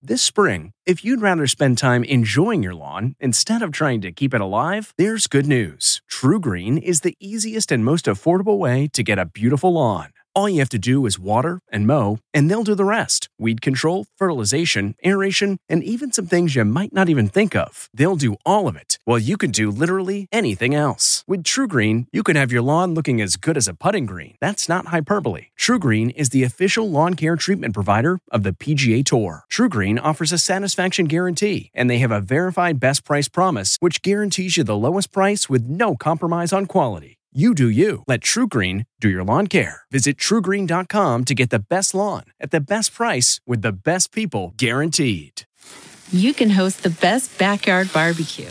This spring, if you'd rather spend time enjoying your lawn instead of trying to keep it alive, there's good news. TruGreen is the easiest and most affordable way to get a beautiful lawn. All you have to do is water and mow, and they'll do the rest. Weed control, fertilization, aeration, and even some things you might not even think of. They'll do all of it, while you can do literally anything else. With TruGreen, you can have your lawn looking as good as a putting green. That's not hyperbole. TruGreen is the official lawn care treatment provider of the PGA Tour. TruGreen offers a satisfaction guarantee, and they have a verified best price promise, which guarantees you the lowest price with no compromise on quality. You do you. Let TruGreen do your lawn care. Visit TruGreen.com to get the best lawn at the best price with the best people guaranteed. You can host the best backyard barbecue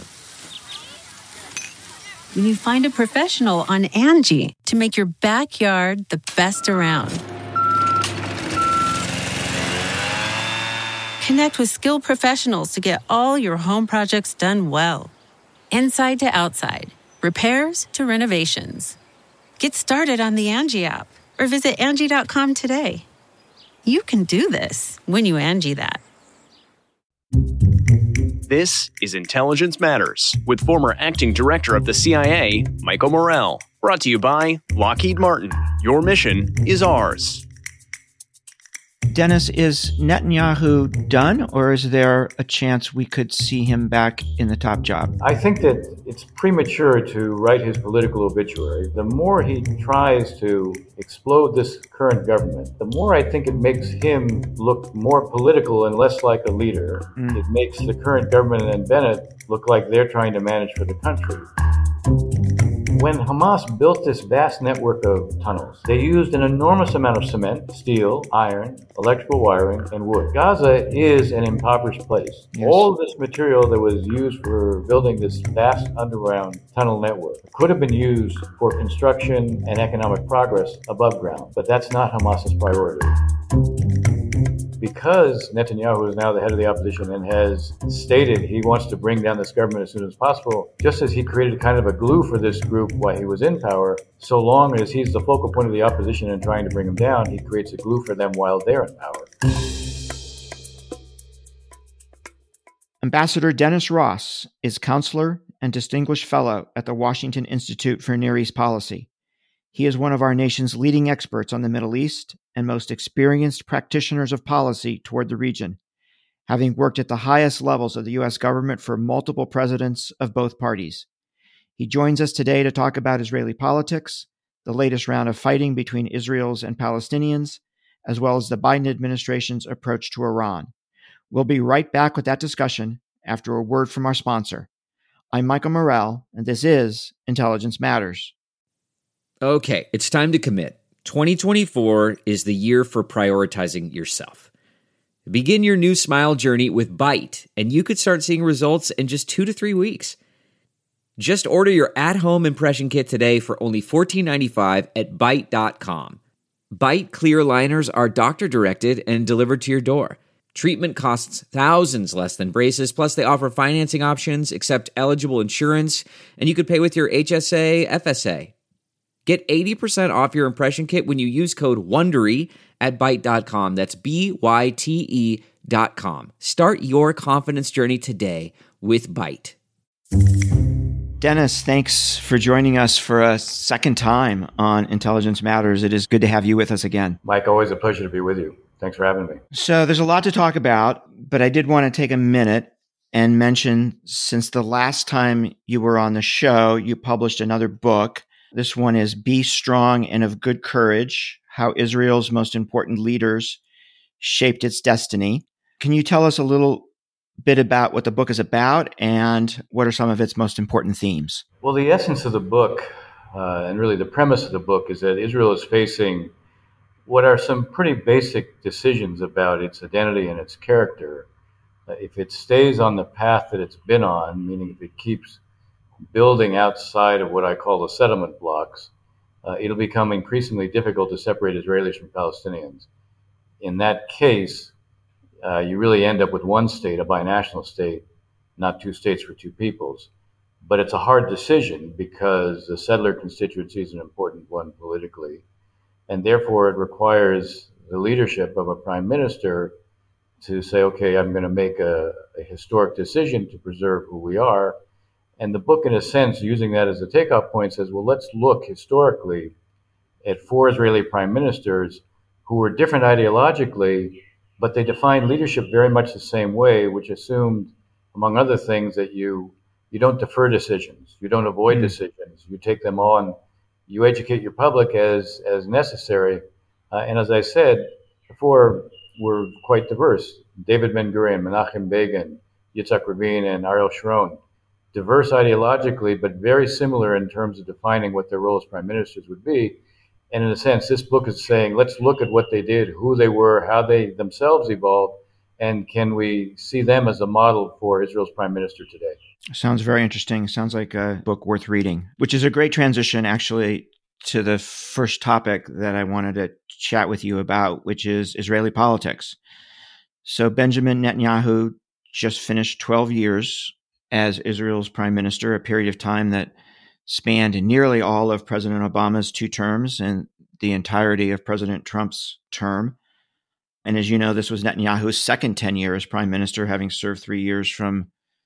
when you find a professional on Angie to make your backyard the best around. Connect with skilled professionals to get all your home projects done well. Inside to outside. Repairs to renovations. Get started on the Angie app or visit Angie.com today. You can do this when you Angie that. This is Intelligence Matters with former acting director of the CIA, Michael Morell. Brought to you by Lockheed Martin. Your mission is ours. Dennis, is Netanyahu done, or is there a chance we could see him back in the top job? I think that it's premature to write his political obituary. The more he tries to explode this current government, the more I think it makes him look more political and less like a leader. It makes the current government and Bennett look like they're trying to manage for the country. When Hamas built this vast network of tunnels, they used an enormous amount of cement, steel, iron, electrical wiring, and wood. Gaza is an impoverished place. Yes. All this material that was used for building this vast underground tunnel network could have been used for construction and economic progress above ground, but that's not Hamas's priority. Because Netanyahu is now the head of the opposition and has stated he wants to bring down this government as soon as possible, just as he created kind of a glue for this group while he was in power, so long as he's the focal point of the opposition and trying to bring them down, he creates a glue for them while they're in power. Ambassador Dennis Ross is counselor and distinguished fellow at the Washington Institute for Near East Policy. He is one of our nation's leading experts on the Middle East and most experienced practitioners of policy toward the region, having worked at the highest levels of the U.S. government for multiple presidents of both parties. He joins us today to talk about Israeli politics, the latest round of fighting between Israelis and Palestinians, as well as the Biden administration's approach to Iran. We'll be right back with that discussion after a word from our sponsor. I'm Michael Morell, and this is Intelligence Matters. Okay, it's time to commit. 2024 is the year for prioritizing yourself. Begin your new smile journey with Byte, and you could start seeing results in just 2 to 3 weeks. Just order your at-home impression kit today for only $14.95 at Byte.com. Byte clear liners are doctor-directed and delivered to your door. Treatment costs thousands less than braces, plus they offer financing options, accept eligible insurance, and you could pay with your HSA, FSA. Get 80% off your impression kit when you use code WONDERY at Byte.com. That's BYTE.com. Start your confidence journey today with Byte. Dennis, thanks for joining us for a second time on Intelligence Matters. It is good to have you with us again. Mike, always a pleasure to be with you. Thanks for having me. So there's a lot to talk about, but I did want to take a minute and mention, since the last time you were on the show, you published another book. This one is Be Strong and of Good Courage, How Israel's Most Important Leaders Shaped Its Destiny. Can you tell us a little bit about what the book is about and what are some of its most important themes? Well, the essence of the book, and really the premise of the book, is that Israel is facing what are some pretty basic decisions about its identity and its character. If it stays on the path that it's been on, meaning if it keeps building outside of what I call the settlement blocks, it'll become increasingly difficult to separate Israelis from Palestinians. In that case, you really end up with one state, a binational state, not two states for two peoples. But it's a hard decision because the settler constituency is an important one politically, and therefore it requires the leadership of a prime minister to say, okay, I'm going to make a historic decision to preserve who we are. And the book, in a sense, using that as a takeoff point, says, well, let's look historically at four Israeli prime ministers who were different ideologically, but they defined leadership very much the same way, which assumed, among other things, that you don't defer decisions, you don't avoid decisions, you take them on, you educate your public as necessary. And as I said, the four were quite diverse. David Ben-Gurion, Menachem Begin, Yitzhak Rabin, and Ariel Sharon. Diverse ideologically, but very similar in terms of defining what their role as prime ministers would be. And in a sense, this book is saying, let's look at what they did, who they were, how they themselves evolved, and can we see them as a model for Israel's prime minister today? Sounds very interesting. Sounds like a book worth reading, which is a great transition, actually, to the first topic that I wanted to chat with you about, which is Israeli politics. So Benjamin Netanyahu just finished 12 years as Israel's prime minister, a period of time that spanned nearly all of President Obama's 2 terms and the entirety of President Trump's term. And as you know, this was Netanyahu's second tenure as prime minister, having served 3 years from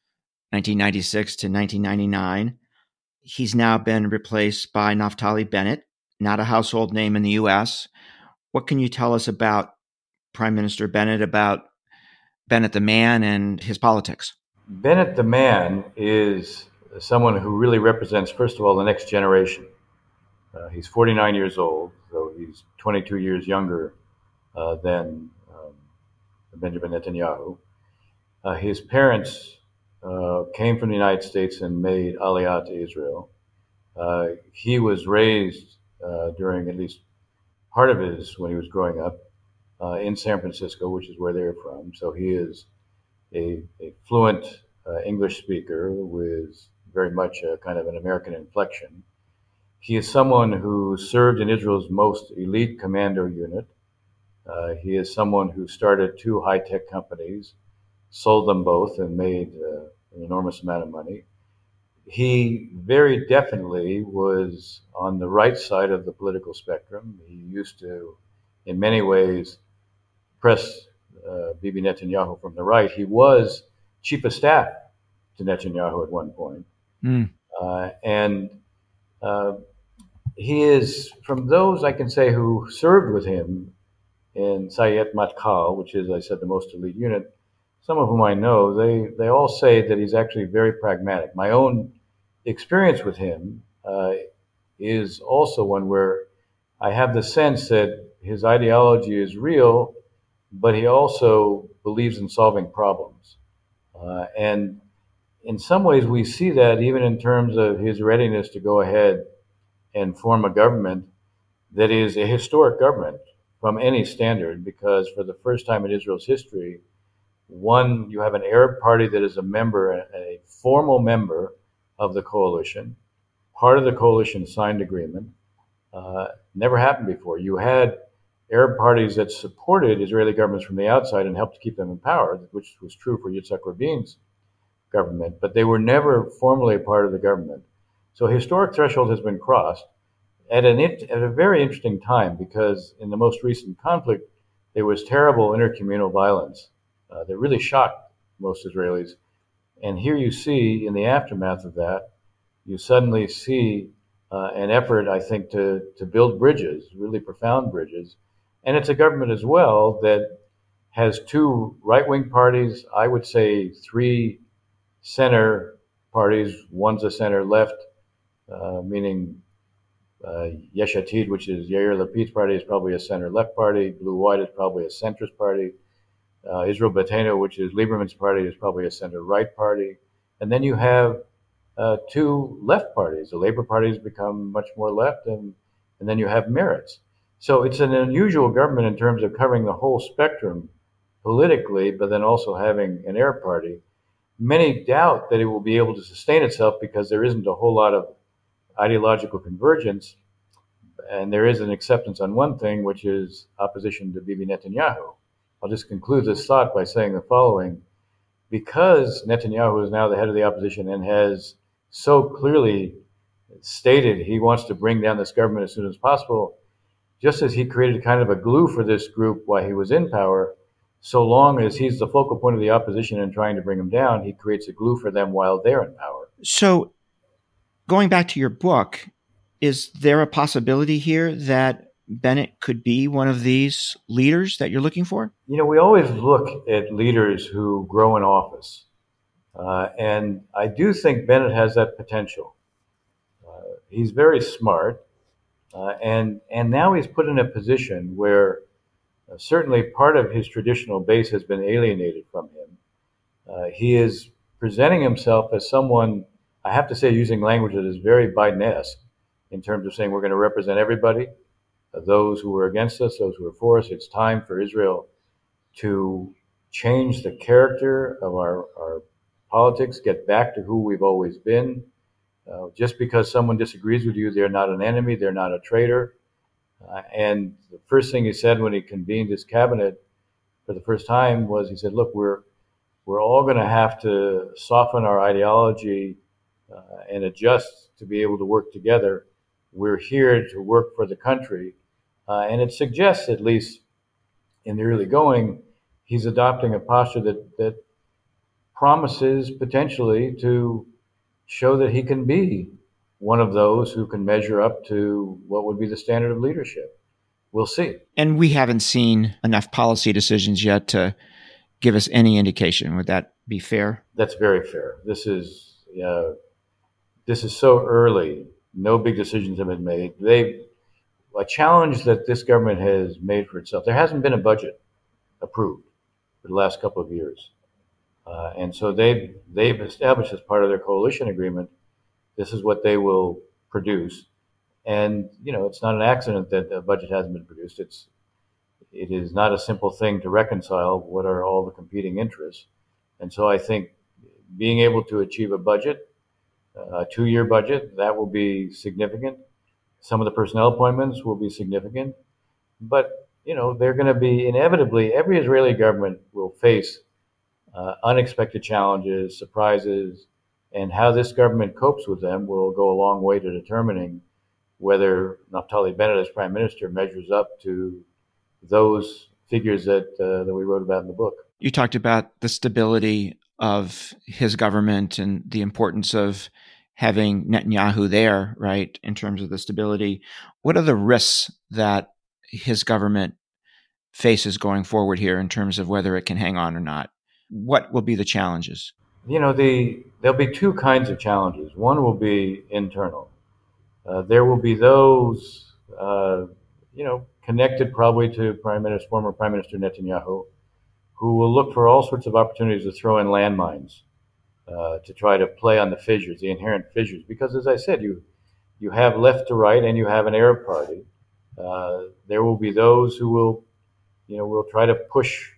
1996 to 1999. He's now been replaced by Naftali Bennett, not a household name in the U.S. What can you tell us about Prime Minister Bennett, about Bennett the man and his politics? Bennett the man is someone who really represents, first of all, the next generation. He's 49 years old, so he's 22 years younger than Benjamin Netanyahu. His parents came from the United States and made Aliyah to Israel. He was raised during at least part of when he was growing up in San Francisco, which is where they're from. So he is a fluent English speaker with very much a kind of an American inflection. He is someone who served in Israel's most elite commando unit. He is someone who started 2 high-tech companies, sold them both, and made an enormous amount of money. He very definitely was on the right side of the political spectrum. He used to, in many ways, press Bibi Netanyahu from the right. He was chief of staff to Netanyahu at one point. And he is, from those I can say who served with him in Sayet Matkal, which is, I said, the most elite unit, some of whom I know, they all say that he's actually very pragmatic. My own experience with him is also one where I have the sense that his ideology is real, but he also believes in solving problems. And in some ways, we see that even in terms of his readiness to go ahead and form a government that is a historic government from any standard, because for the first time in Israel's history, you have an Arab party that is a formal member of the coalition. Part of the coalition signed agreement. Never happened before. You had Arab parties that supported Israeli governments from the outside and helped to keep them in power, which was true for Yitzhak Rabin's government, but they were never formally a part of the government. So a historic threshold has been crossed at a very interesting time, because in the most recent conflict, there was terrible intercommunal violence that really shocked most Israelis. And here you see, in the aftermath of that, you suddenly see an effort, I think, to build bridges, really profound bridges. And it's a government as well that has 2 right-wing parties, I would say 3 center parties. One's a center-left, meaning Yesh Atid, which is Yair Lapid's party, is probably a center-left party. Blue-White is probably a centrist party. Israel Beitenu, which is Lieberman's party, is probably a center-right party. And then you have 2 left parties. The Labor Party has become much more left, and then you have Meretz. So it's an unusual government in terms of covering the whole spectrum politically, but then also having an Arab party. Many doubt that it will be able to sustain itself because there isn't a whole lot of ideological convergence, and there is an acceptance on one thing, which is opposition to Bibi Netanyahu. I'll just conclude this thought by saying the following. Because Netanyahu is now the head of the opposition and has so clearly stated he wants to bring down this government as soon as possible, just as he created kind of a glue for this group while he was in power, so long as he's the focal point of the opposition and trying to bring them down, he creates a glue for them while they're in power. So going back to your book, is there a possibility here that Bennett could be one of these leaders that you're looking for? We always look at leaders who grow in office. And I do think Bennett has that potential. He's very smart. And now he's put in a position where certainly part of his traditional base has been alienated from him. He is presenting himself as someone, I have to say, using language that is very Biden-esque in terms of saying we're going to represent everybody, those who were against us, those who were for us. It's time for Israel to change the character of our politics, get back to who we've always been. Just because someone disagrees with you, they're not an enemy, they're not a traitor. And the first thing he said when he convened his cabinet for the first time was, he said, look, we're all going to have to soften our ideology and adjust to be able to work together. We're here to work for the country. And it suggests, at least in the early going, he's adopting a posture that promises potentially to show that he can be one of those who can measure up to what would be the standard of leadership. We'll see. And we haven't seen enough policy decisions yet to give us any indication. Would that be fair? That's very fair. This is so early. No big decisions have been made. A challenge that this government has made for itself. There hasn't been a budget approved for the last couple of years. And so they've established as part of their coalition agreement, this is what they will produce. And, it's not an accident that a budget hasn't been produced. It is not a simple thing to reconcile what are all the competing interests. And so I think being able to achieve a budget, a 2-year budget, that will be significant. Some of the personnel appointments will be significant. But, they're going to be inevitably, every Israeli government will face unexpected challenges, surprises, and how this government copes with them will go a long way to determining whether Naftali Bennett as prime minister measures up to those figures that we wrote about in the book. You talked about the stability of his government and the importance of having Netanyahu there, right, in terms of the stability. What are the risks that his government faces going forward here in terms of whether it can hang on or not? What will be the challenges? There'll be two kinds of challenges. One will be internal. There will be those, connected probably to former Prime Minister Netanyahu, who will look for all sorts of opportunities to throw in landmines, to try to play on the fissures, the inherent fissures. Because as I said, you have left to right and you have an Arab party. There will be those who will try to push,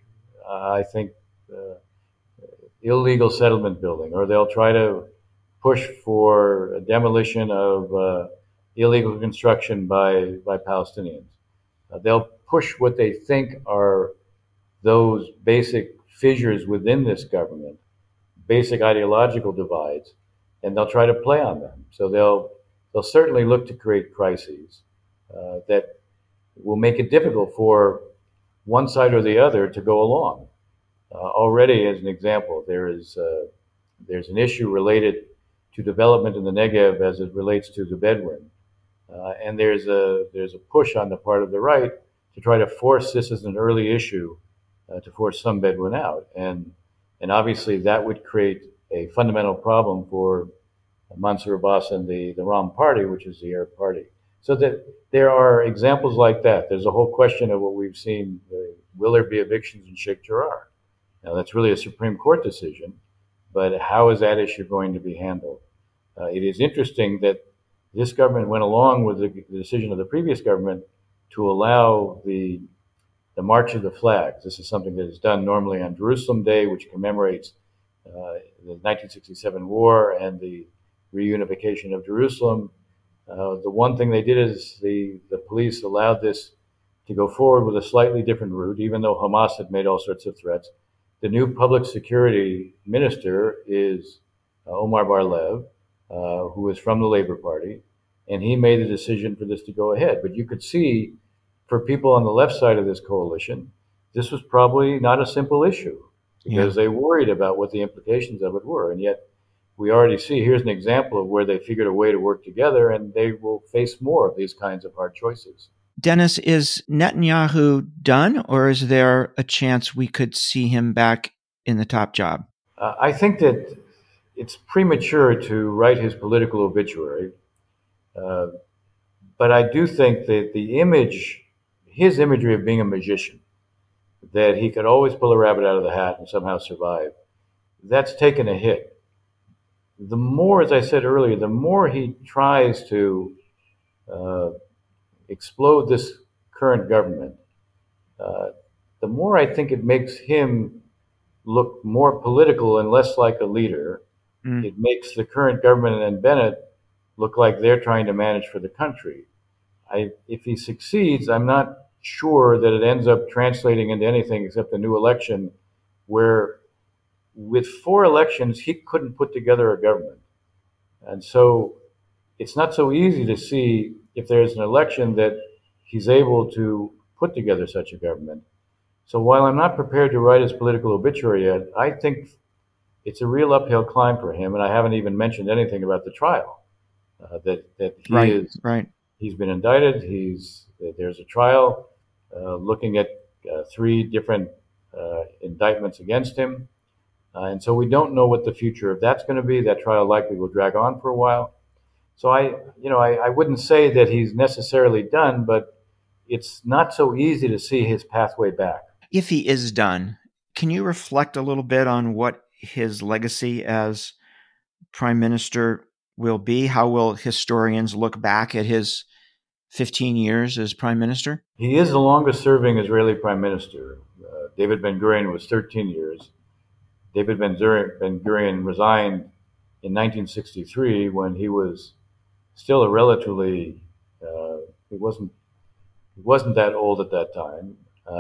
illegal settlement building, or they'll try to push for a demolition of illegal construction by Palestinians. They'll push what they think are those basic fissures within this government, basic ideological divides, and they'll try to play on them. So they'll certainly look to create crises that will make it difficult for one side or the other to go along. Already, as an example, there's an issue related to development in the Negev as it relates to the Bedouin, and there's a push on the part of the right to try to force this as an early issue, to force some Bedouin out, and obviously that would create a fundamental problem for Mansour Abbas and the Ram Party, which is the Arab Party. So that there are examples like that. There's a whole question of what we've seen: will there be evictions in Sheikh Jarrah? Now, that's really a Supreme Court decision, but how is that issue going to be handled? It is interesting that this government went along with the decision of the previous government to allow the March of the Flags. This is something that is done normally on Jerusalem Day, which commemorates the 1967 war and the reunification of Jerusalem. The one thing they did is the police allowed this to go forward with a slightly different route, even though Hamas had made all sorts of threats. The new public security minister is Omar Bar-Lev, who is from the Labor Party, and he made the decision for this to go ahead. But you could see, for people on the left side of this coalition, this was probably not a simple issue because Yeah. they worried about what the implications of it were. And yet we already see here's an example of where they figured a way to work together, and they will face more of these kinds of hard choices. Dennis, is Netanyahu done, or is there a chance we could see him back in the top job? I think that it's premature to write his political obituary, but I do think that his imagery of being a magician, that he could always pull a rabbit out of the hat and somehow survive, that's taken a hit. The more, as I said earlier, the more he tries to explode this current government, the more I think it makes him look more political and less like a leader. It makes the current government and Bennett look like they're trying to manage for the country. If he succeeds, I'm not sure that it ends up translating into anything except a new election where with 4 elections, he couldn't put together a government. And so it's not so easy to see if there's an election that he's able to put together such a government. So while I'm not prepared to write his political obituary yet, I think it's a real uphill climb for him. And I haven't even mentioned anything about the trial that he Right. He's been indicted. There's a trial looking at 3 different indictments against him. And so we don't know what the future of that's going to be. That trial likely will drag on for a while. So I wouldn't say that he's necessarily done, but it's not so easy to see his pathway back. If he is done, can you reflect a little bit on what his legacy as prime minister will be? How will historians look back at his 15 years as prime minister? He is the longest serving Israeli prime minister. David Ben-Gurion was 13 years. David Ben-Gurion resigned in 1963 when he was still a relatively, he wasn't that old at that time,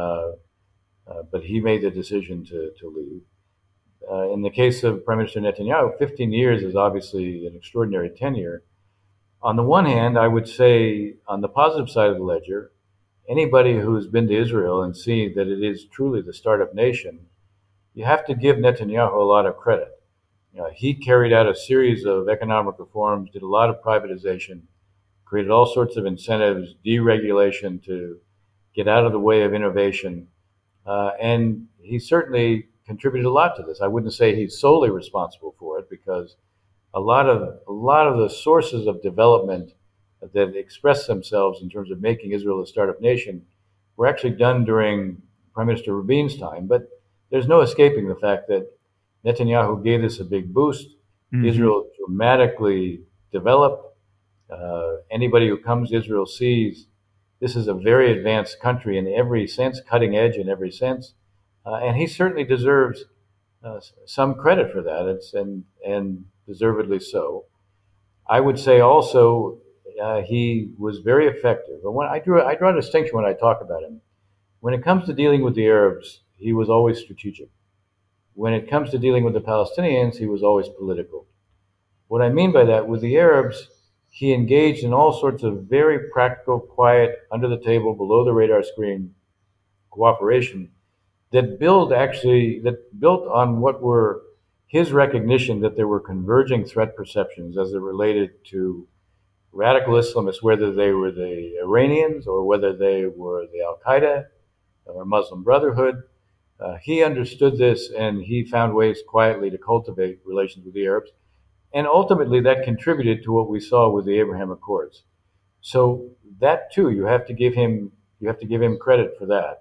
but he made the decision to leave. In the case of Prime Minister Netanyahu, 15 years is obviously an extraordinary tenure. On the one hand, I would say on the positive side of the ledger, anybody who's been to Israel and seen that it is truly the startup nation, you have to give Netanyahu a lot of credit. He carried out a series of economic reforms, did a lot of privatization, created all sorts of incentives, deregulation to get out of the way of innovation. And he certainly contributed a lot to this. I wouldn't say he's solely responsible for it because a lot of the sources of development that express themselves in terms of making Israel a startup nation were actually done during Prime Minister Rabin's time. But there's no escaping the fact that Netanyahu gave this a big boost. Mm-hmm. Israel dramatically developed. Anybody who comes to Israel sees this is a very advanced country in every sense, cutting edge in every sense. And he certainly deserves some credit for that, and deservedly so. I would say also he was very effective. And I draw a distinction when I talk about him. When it comes to dealing with the Arabs, he was always strategic. When it comes to dealing with the Palestinians, he was always political. What I mean by that, with the Arabs, he engaged in all sorts of very practical, quiet, under the table, below the radar screen cooperation that built on what were his recognition that there were converging threat perceptions as it related to radical Islamists, whether they were the Iranians or whether they were the Al-Qaeda or Muslim Brotherhood. He understood this, and he found ways quietly to cultivate relations with the Arabs. And ultimately, that contributed to what we saw with the Abraham Accords. So that too, you have to give him credit for that.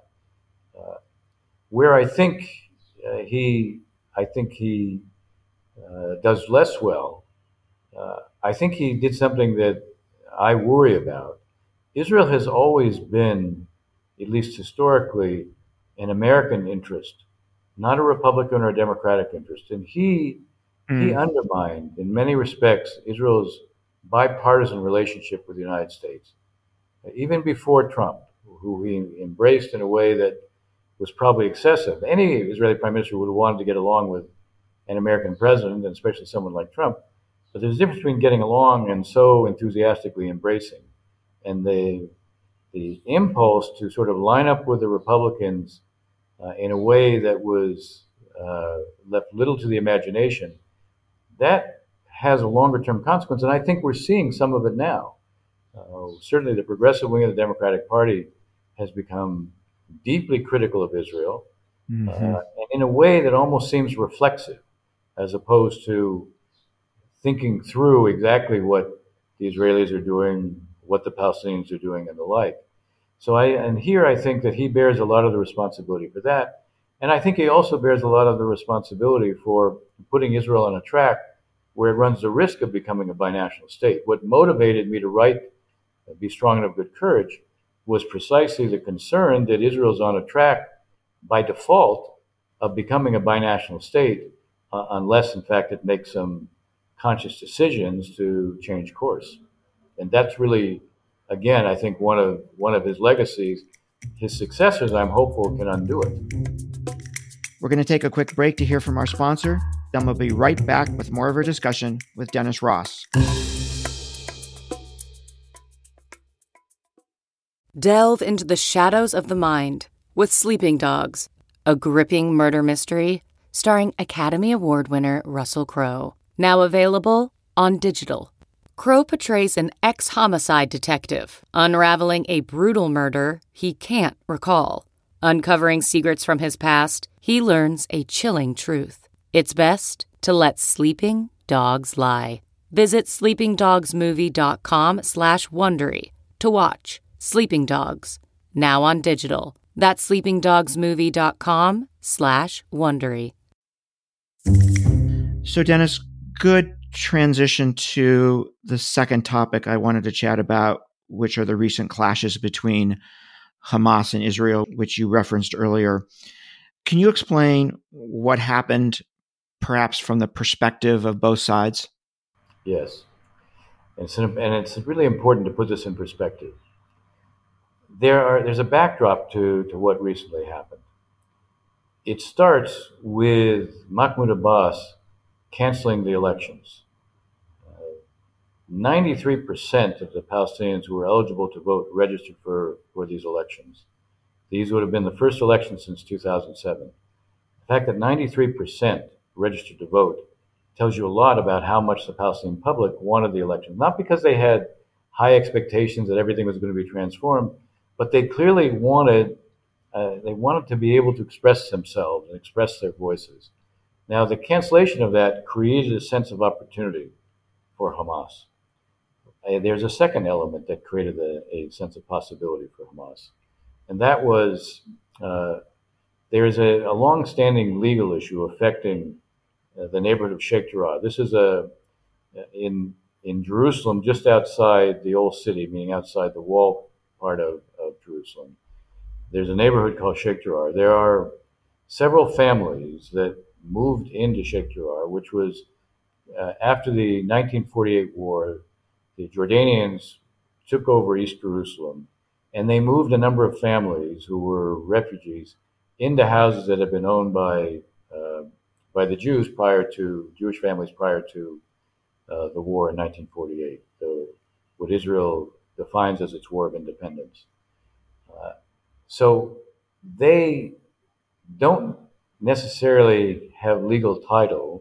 Where I think he does less well. I think he did something that I worry about. Israel has always been, at least historically, an American interest, not a Republican or a Democratic interest. And he undermined, in many respects, Israel's bipartisan relationship with the United States. Even before Trump, who he embraced in a way that was probably excessive. Any Israeli prime minister would have wanted to get along with an American president, and especially someone like Trump. But there's a difference between getting along and so enthusiastically embracing. And the impulse to sort of line up with the Republicans in a way that was left little to the imagination, that has a longer-term consequence, and I think we're seeing some of it now. Certainly the progressive wing of the Democratic Party has become deeply critical of Israel, and in a way that almost seems reflexive, as opposed to thinking through exactly what the Israelis are doing, what the Palestinians are doing, and the like. So I think that he bears a lot of the responsibility for that. And I think he also bears a lot of the responsibility for putting Israel on a track where it runs the risk of becoming a binational state. What motivated me to write Be Strong and of Good Courage was precisely the concern that Israel's on a track by default of becoming a binational state, unless, in fact, it makes some conscious decisions to change course. And that's really, again, I think one of his legacies. His successors, I'm hopeful, can undo it. We're going to take a quick break to hear from our sponsor. Then we'll be right back with more of our discussion with Dennis Ross. Delve into the shadows of the mind with Sleeping Dogs, a gripping murder mystery starring Academy Award winner Russell Crowe. Now available on digital. Crowe portrays an ex-homicide detective unraveling a brutal murder he can't recall. Uncovering secrets from his past, he learns a chilling truth. It's best to let sleeping dogs lie. Visit sleepingdogsmovie.com/Wondery to watch Sleeping Dogs, now on digital. That's sleepingdogsmovie.com/Wondery. So, Dennis, good transition to the second topic I wanted to chat about, which are the recent clashes between Hamas and Israel, which you referenced earlier. Can you explain what happened, perhaps from the perspective of both sides? Yes. And it's really important to put this in perspective. There's a backdrop to what recently happened. It starts with Mahmoud Abbas canceling the elections. 93% of the Palestinians who were eligible to vote registered for these elections. These would have been the first election since 2007. The fact that 93% registered to vote tells you a lot about how much the Palestinian public wanted the election. Not because they had high expectations that everything was going to be transformed, but they clearly wanted to be able to express themselves and express their voices. Now, the cancellation of that created a sense of opportunity for Hamas. There's a second element that created a sense of possibility for Hamas, and that was there's a long-standing legal issue affecting the neighborhood of Sheikh Jarrah. This is in Jerusalem, just outside the old city, meaning outside the wall part of Jerusalem. There's a neighborhood called Sheikh Jarrah. There are several families that moved into Sheikh Jarrah, which was after the 1948 war. The Jordanians took over East Jerusalem, and they moved a number of families who were refugees into houses that had been owned by the Jewish families prior to the war in 1948, what Israel defines as its war of independence. So they don't necessarily have legal title.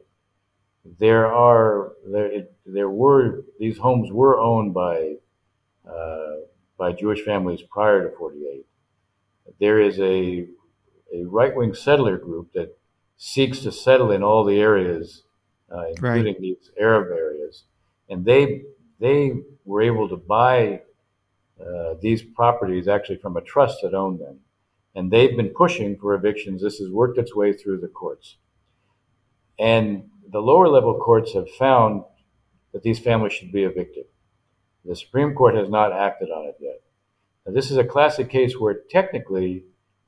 These homes were owned by Jewish families prior to 48. There is a right-wing settler group that seeks to settle in all the areas, including these Arab areas, and they were able to buy these properties actually from a trust that owned them, and they've been pushing for evictions. This has worked its way through the courts, and the lower level courts have found that these families should be evicted. The Supreme Court has not acted on it yet. Now, this is a classic case where technically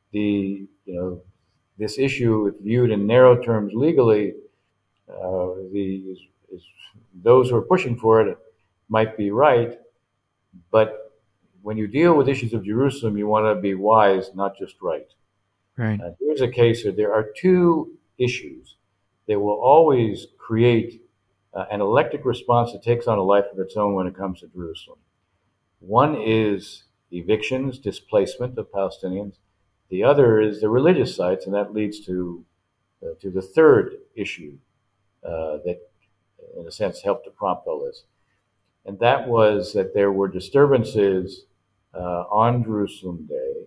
this issue, if viewed in narrow terms legally, those who are pushing for it might be right, but when you deal with issues of Jerusalem, you want to be wise, not just right. Right. Here's a case where there are two issues that will always create an electric response that takes on a life of its own when it comes to Jerusalem. One is evictions, displacement of Palestinians, The other is the religious sites, and that leads to the third issue that, in a sense, helped to prompt all this. And that was that there were disturbances on Jerusalem Day,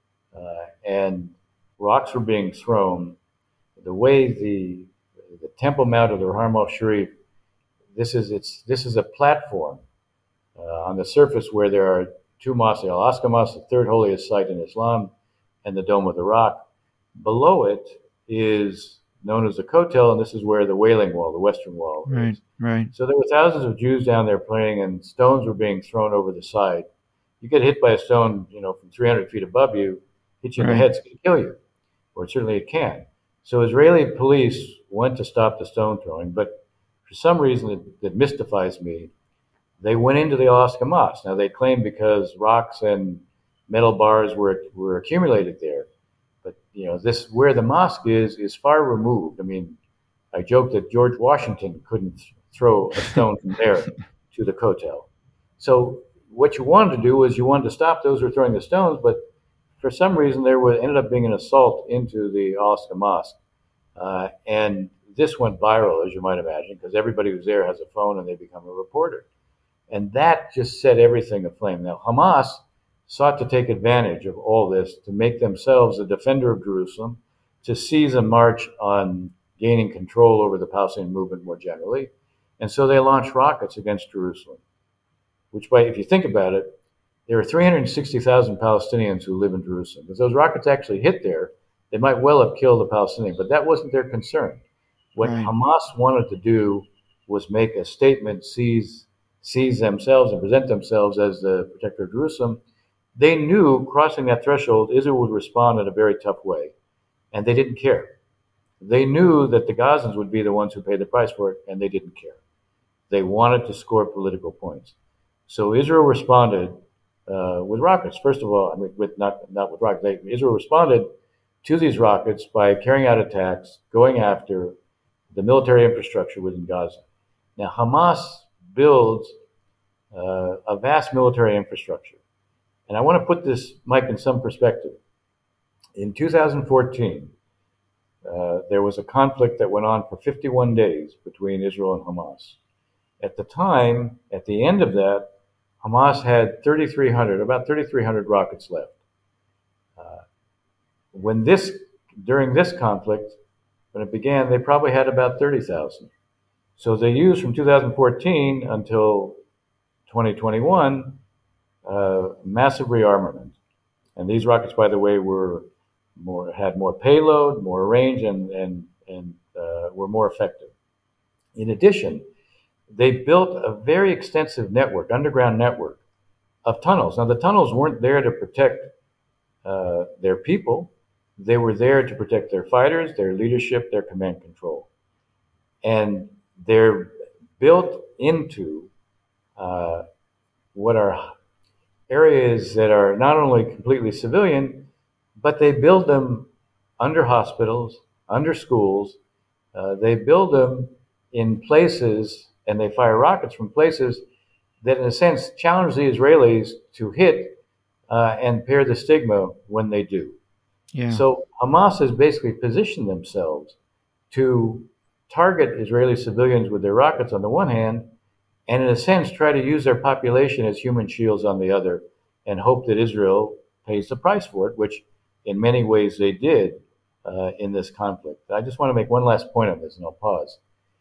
and rocks were being thrown. The way the Temple Mount of the Haram al-Sharif, this is a platform on the surface where there are two mosques, Al-Aqsa Mosque, the third holiest site in Islam, and the Dome of the Rock. Below it is known as the Kotel, and this is where the Wailing Wall, the Western Wall, is. Right. So there were thousands of Jews down there praying, and stones were being thrown over the side. You get hit by a stone, from 300 feet above you, hit you in the head, it's going to kill you, or certainly it can. So Israeli police went to stop the stone throwing, but for some reason that mystifies me, they went into the Al-Aqsa Mosque. Now they claim because rocks and metal bars were accumulated there, but this where the mosque is far removed. I mean, I joke that George Washington couldn't throw a stone from there to the Kotel. So what you wanted to do was you wanted to stop those who were throwing the stones, but for some reason ended up being an assault into the Al-Aqsa Mosque. And this went viral, as you might imagine, because everybody who's there has a phone and they become a reporter. And that just set everything aflame. Now, Hamas sought to take advantage of all this to make themselves a defender of Jerusalem, to seize a march on gaining control over the Palestinian movement more generally. And so they launched rockets against Jerusalem, which, if you think about it, there are 360,000 Palestinians who live in Jerusalem. If those rockets actually hit there, they might well have killed the Palestinians, but that wasn't their concern. What Hamas wanted to do was make a statement, seize themselves and present themselves as the protector of Jerusalem. They knew crossing that threshold, Israel would respond in a very tough way, and they didn't care. They knew that the Gazans would be the ones who paid the price for it, and they didn't care. They wanted to score political points. So Israel responded with rockets. First of all, not with rockets. Israel responded to these rockets by carrying out attacks, going after the military infrastructure within Gaza. Now, Hamas builds a vast military infrastructure. And I want to put this, Mike, in some perspective. In 2014, there was a conflict that went on for 51 days between Israel and Hamas. At the time, at the end of that, Hamas had about 3,300 rockets left. During this conflict, when it began, they probably had about 30,000. So they used from 2014 until 2021 massive rearmament. And these rockets, by the way, had more payload, more range, and were more effective. In addition, they built a very extensive network, underground network of tunnels. Now, the tunnels weren't there to protect their people. They were there to protect their fighters, their leadership, their command control. And they're built into what are areas that are not only completely civilian, but they build them under hospitals, under schools. They build them in places, and they fire rockets from places that, in a sense, challenge the Israelis to hit and bear the stigma when they do. Yeah. So Hamas has basically positioned themselves to target Israeli civilians with their rockets on the one hand, and in a sense try to use their population as human shields on the other, and hope that Israel pays the price for it, which in many ways they did in this conflict. I just want to make one last point on this, and I'll pause.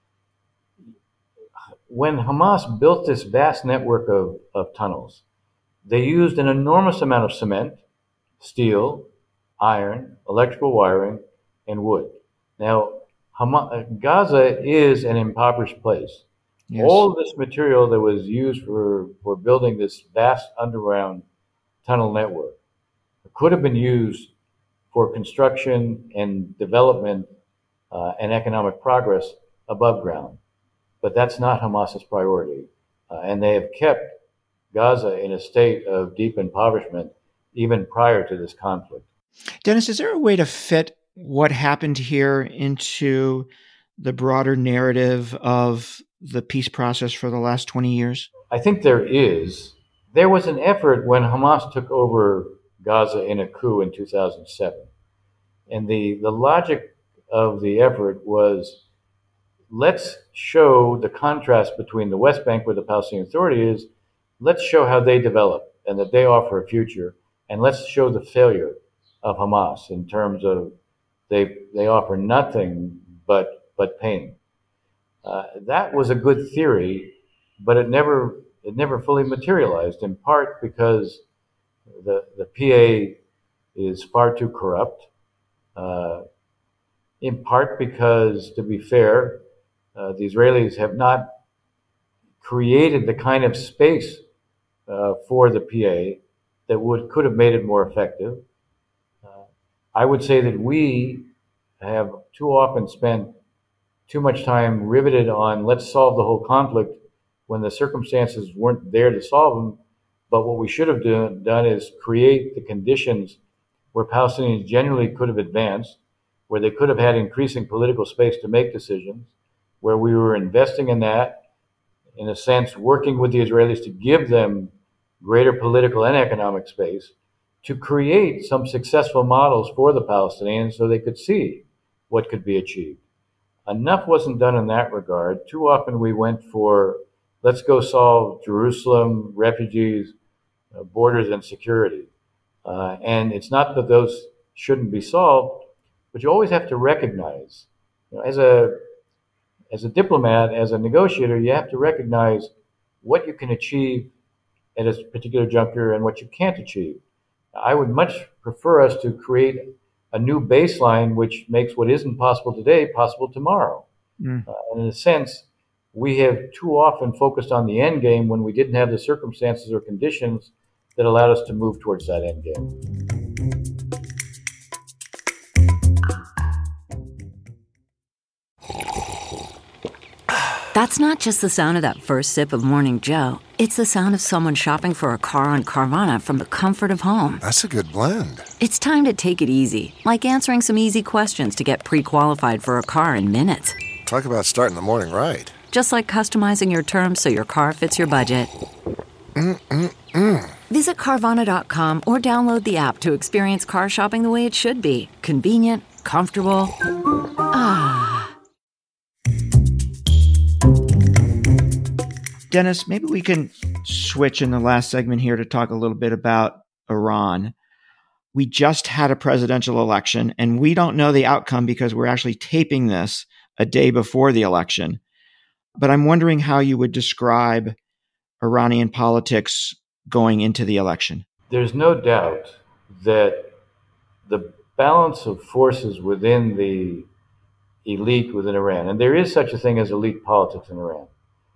When Hamas built this vast network of tunnels, they used an enormous amount of cement, steel, iron, electrical wiring, and wood. Now, Gaza is an impoverished place. Yes. All of this material that was used for building this vast underground tunnel network could have been used for construction and development and economic progress above ground. But that's not Hamas's priority. And they have kept Gaza in a state of deep impoverishment even prior to this conflict. Dennis, is there a way to fit what happened here into the broader narrative of the peace process for the last 20 years? I think there is. There was an effort when Hamas took over Gaza in a coup in 2007. And the logic of the effort was, let's show the contrast between the West Bank, where the Palestinian Authority is. Let's show how they develop and that they offer a future. And let's show the failure of Hamas in terms of they offer nothing but pain. That was a good theory, but it never fully materialized, in part because the PA is far too corrupt, in part because, to be fair, the Israelis have not created the kind of space for the PA that could have made it more effective. I would say that we have too often spent too much time riveted on let's solve the whole conflict when the circumstances weren't there to solve them. But what we should have done is create the conditions where Palestinians genuinely could have advanced, where they could have had increasing political space to make decisions, where we were investing in that, in a sense, working with the Israelis to give them greater political and economic space, to create some successful models for the Palestinians so they could see what could be achieved. Enough wasn't done in that regard. Too often we went for, let's go solve Jerusalem, refugees, borders, and security. And it's not that those shouldn't be solved, but you always have to recognize, as a diplomat, as a negotiator, you have to recognize what you can achieve at a particular juncture and what you can't achieve. I would much prefer us to create a new baseline which makes what isn't possible today possible tomorrow. And in a sense, we have too often focused on the end game when we didn't have the circumstances or conditions that allowed us to move towards that end game. That's not just the sound of that first sip of Morning Joe. It's the sound of someone shopping for a car on Carvana from the comfort of home. That's a good blend. It's time to take it easy, like answering some easy questions to get pre-qualified for a car in minutes. Talk about starting the morning right. Just like customizing your terms so your car fits your budget. Visit Carvana.com or download the app to experience car shopping the way it should be. Convenient, comfortable. Dennis, maybe we can switch in the last segment here to talk a little bit about Iran. We just had a presidential election, and we don't know the outcome because we're actually taping this a day before the election. But I'm wondering how you would describe Iranian politics going into the election. There's no doubt that the balance of forces within the elite within Iran, and there is such a thing as elite politics in Iran.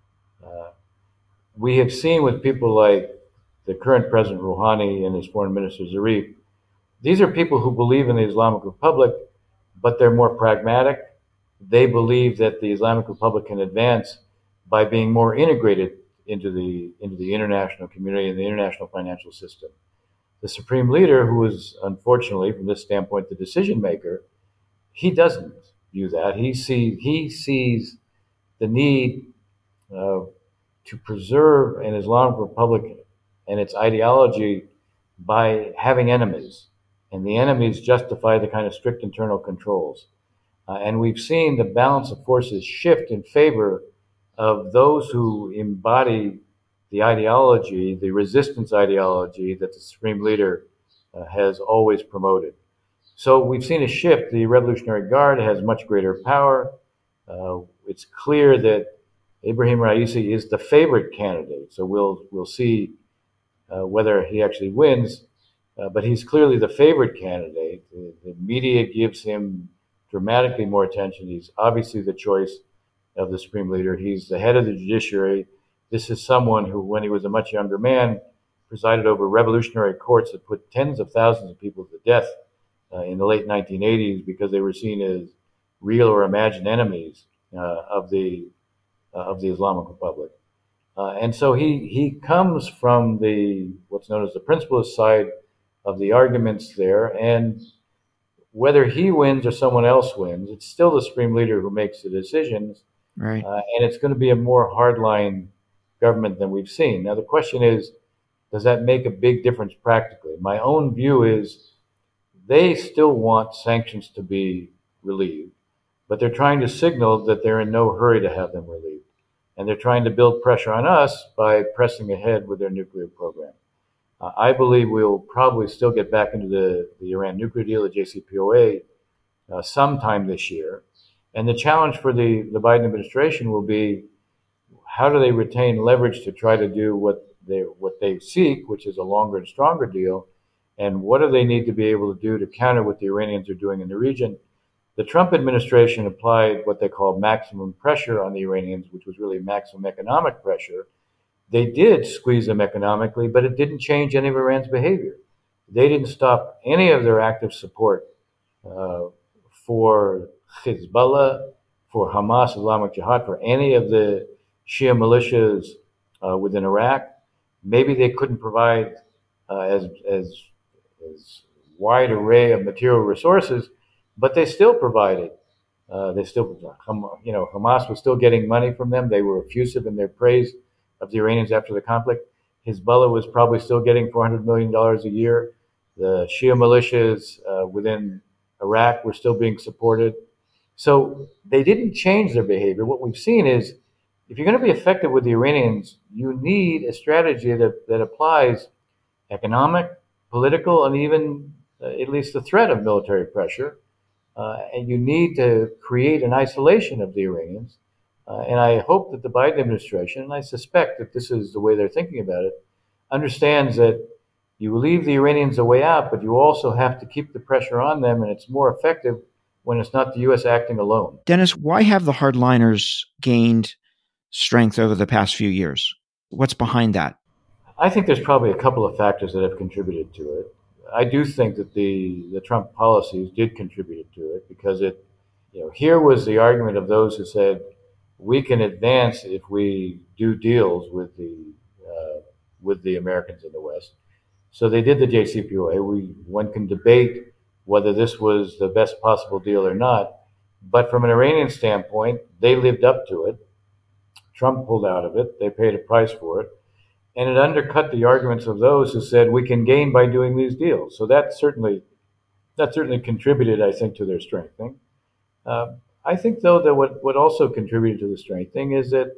We have seen with people like the current President Rouhani and his foreign minister Zarif, these are people who believe in the Islamic Republic, but they're more pragmatic. They believe that the Islamic Republic can advance by being more integrated into the international community and the international financial system. The supreme leader, who is unfortunately, from this standpoint, the decision maker, he doesn't view that. He sees the need to preserve an Islamic Republic and its ideology by having enemies, and the enemies justify the kind of strict internal controls. And we've seen the balance of forces shift in favor of those who embody the ideology, the resistance ideology that the supreme leader has always promoted. So we've seen a shift. The Revolutionary Guard has much greater power. It's clear that Ibrahim Raisi is the favorite candidate. So we'll see whether he actually wins, but he's clearly the favorite candidate. The media gives him dramatically more attention. He's obviously the choice of the supreme leader. He's the head of the judiciary. This is someone who, when he was a much younger man, presided over revolutionary courts that put tens of thousands of people to death in the late 1980s because they were seen as real or imagined enemies of the Islamic Republic. And so he comes from what's known as the principlist side of the arguments there. And whether he wins or someone else wins, it's still the supreme leader who makes the decisions. Right. And it's going to be a more hardline government than we've seen. Now, the question is, does that make a big difference practically? My own view is they still want sanctions to be relieved, but they're trying to signal that they're in no hurry to have them relieved. And they're trying to build pressure on us by pressing ahead with their nuclear program. I believe we'll probably still get back into the Iran nuclear deal, the JCPOA, sometime this year. And the challenge for the Biden administration will be, how do they retain leverage to try to do what they seek, which is a longer and stronger deal, and what do they need to be able to do to counter what the Iranians are doing in the region? The Trump administration applied what they call maximum pressure on the Iranians, which was really maximum economic pressure. They did squeeze them economically, but it didn't change any of Iran's behavior. They didn't stop any of their active support for Hezbollah, for Hamas, Islamic Jihad, for any of the Shia militias within Iraq. Maybe they couldn't provide as wide array of material resources, but they still provided. Hamas was still getting money from them. They were effusive in their praise of the Iranians after the conflict. Hezbollah was probably still getting $400 million a year. The Shia militias within Iraq were still being supported. So they didn't change their behavior. What we've seen is, if you're going to be effective with the Iranians, you need a strategy that applies economic, political, and even at least the threat of military pressure. And you need to create an isolation of the Iranians. And I hope that the Biden administration, and I suspect that this is the way they're thinking about it, understands that you leave the Iranians a way out, but you also have to keep the pressure on them, and it's more effective when it's not the U.S. acting alone. Dennis, why have the hardliners gained strength over the past few years? What's behind that? I think there's probably a couple of factors that have contributed to it. I do think that the Trump policies did contribute to it, because here was the argument of those who said, we can advance if we do deals with the Americans in the West. So they did the JCPOA. One can debate whether this was the best possible deal or not, but from an Iranian standpoint, they lived up to it. Trump pulled out of it. They paid a price for it. And it undercut the arguments of those who said we can gain by doing these deals. So that certainly contributed, I think, to their strengthening. I think, though, that what also contributed to the strengthening is that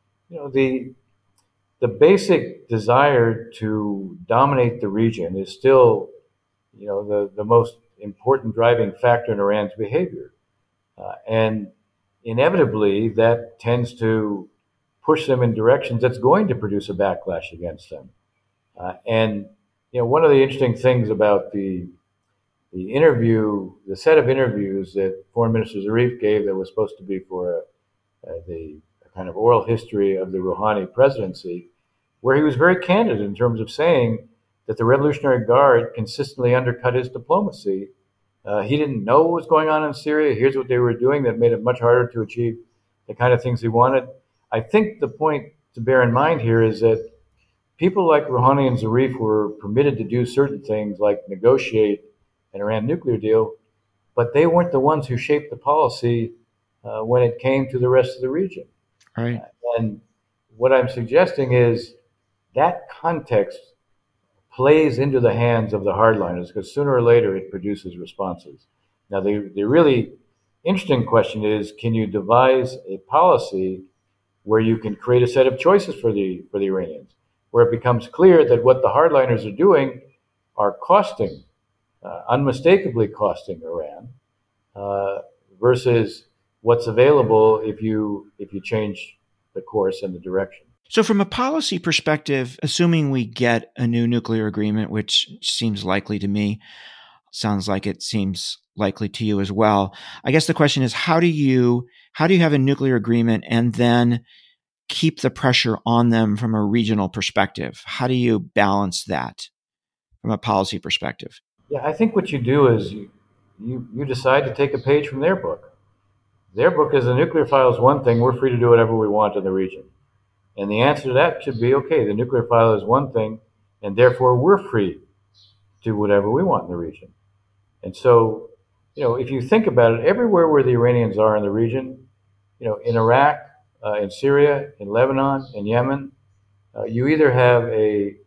the basic desire to dominate the region is still the most important driving factor in Iran's behavior, and inevitably that tends to push them in directions that's going to produce a backlash against them. And one of the interesting things about the set of interviews that Foreign Minister Zarif gave, that was supposed to be for the kind of oral history of the Rouhani presidency, where he was very candid in terms of saying that the Revolutionary Guard consistently undercut his diplomacy. He didn't know what was going on in Syria. Here's what they were doing that made it much harder to achieve the kind of things he wanted. I think the point to bear in mind here is that people like Rouhani and Zarif were permitted to do certain things, like negotiate an Iran nuclear deal, but they weren't the ones who shaped the policy when it came to the rest of the region. Right. And what I'm suggesting is that context plays into the hands of the hardliners, because sooner or later it produces responses. Now, the really interesting question is, can you devise a policy where you can create a set of choices for the Iranians, where it becomes clear that what the hardliners are doing are costing, unmistakably costing Iran, versus what's available if you change the course and the direction. So from a policy perspective, assuming we get a new nuclear agreement, which seems likely to me, sounds like it seems likely to you as well, I guess the question is, how do you have a nuclear agreement and then keep the pressure on them from a regional perspective? How do you balance that from a policy perspective? Yeah, I think what you do is you decide to take a page from their book. Their book is, the nuclear file is one thing, we're free to do whatever we want in the region. And the answer to that should be, okay, the nuclear file is one thing, and therefore we're free to do whatever we want in the region. And so, if you think about it, everywhere where the Iranians are in the region, in Iraq, in Syria, in Lebanon, in Yemen, you either have a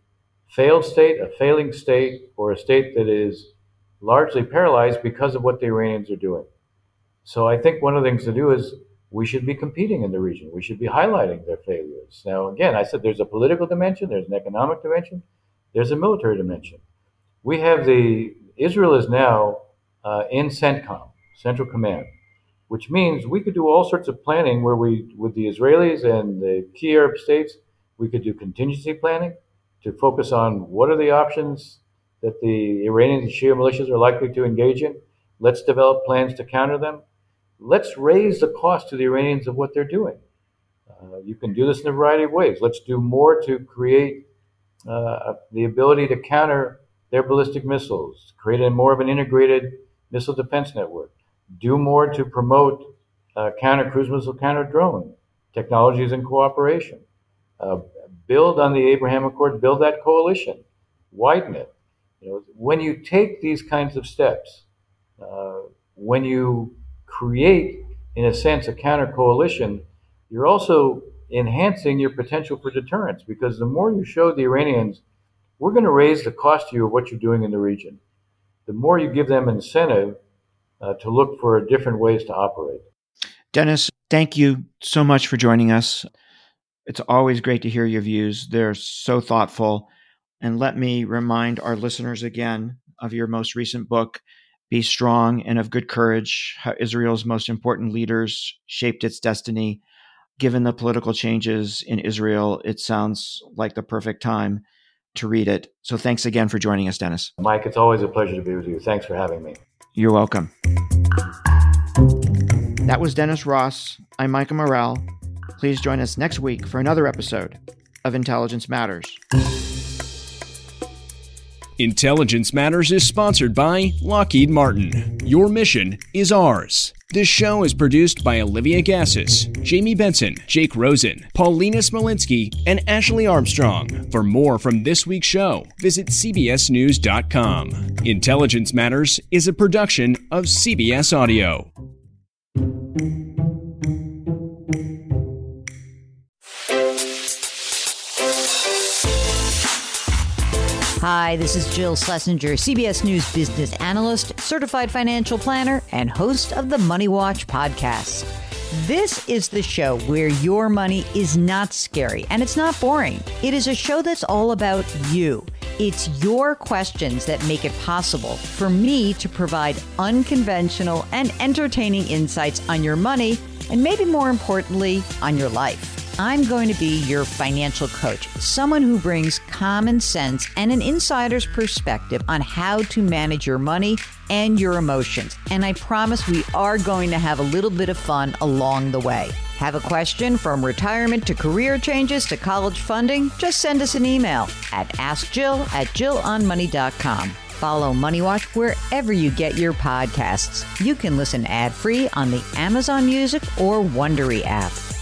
failed state, a failing state, or a state that is largely paralyzed because of what the Iranians are doing. So I think one of the things to do is we should be competing in the region. We should be highlighting their failures. Now, again, I said there's a political dimension, there's an economic dimension, there's a military dimension. We have Israel is now in CENTCOM, Central Command, which means we could do all sorts of planning where with the Israelis and the key Arab states, we could do contingency planning to focus on what are the options that the Iranian and Shia militias are likely to engage in. Let's develop plans to counter them. Let's raise the cost to the Iranians of what they're doing. You can do this in a variety of ways. Let's do more to create the ability to counter their ballistic missiles, create more of an integrated missile defense network, do more to promote counter cruise missile, counter drone technologies and cooperation, build on the Abraham Accord, build that coalition, widen it. When you take these kinds of steps, when you create, in a sense, a counter coalition, you're also enhancing your potential for deterrence, because the more you show the Iranians, we're going to raise the cost to you of what you're doing in the region, the more you give them incentive to look for different ways to operate. Dennis, thank you so much for joining us. It's always great to hear your views. They're so thoughtful. And let me remind our listeners again of your most recent book, Be Strong and of Good Courage, How Israel's Most Important Leaders Shaped Its Destiny. Given the political changes in Israel, it sounds like the perfect time to read it. So thanks again for joining us, Dennis. Mike, it's always a pleasure to be with you. Thanks for having me. You're welcome. That was Dennis Ross. I'm Micah Morell. Please join us next week for another episode of Intelligence Matters. Intelligence Matters is sponsored by Lockheed Martin. Your mission is ours. This show is produced by Olivia Gassis, Jamie Benson, Jake Rosen, Paulina Smolinski, and Ashley Armstrong. For more from this week's show, visit cbsnews.com. Intelligence Matters is a production of CBS Audio. Hi, this is Jill Schlesinger, CBS News business analyst, certified financial planner, and host of the Money Watch podcast. This is the show where your money is not scary and it's not boring. It is a show that's all about you. It's your questions that make it possible for me to provide unconventional and entertaining insights on your money, and maybe more importantly, on your life. I'm going to be your financial coach, someone who brings common sense and an insider's perspective on how to manage your money and your emotions. And I promise we are going to have a little bit of fun along the way. Have a question from retirement to career changes to college funding? Just send us an email at askjill@jillonmoney.com. Follow Money Watch wherever you get your podcasts. You can listen ad-free on the Amazon Music or Wondery app.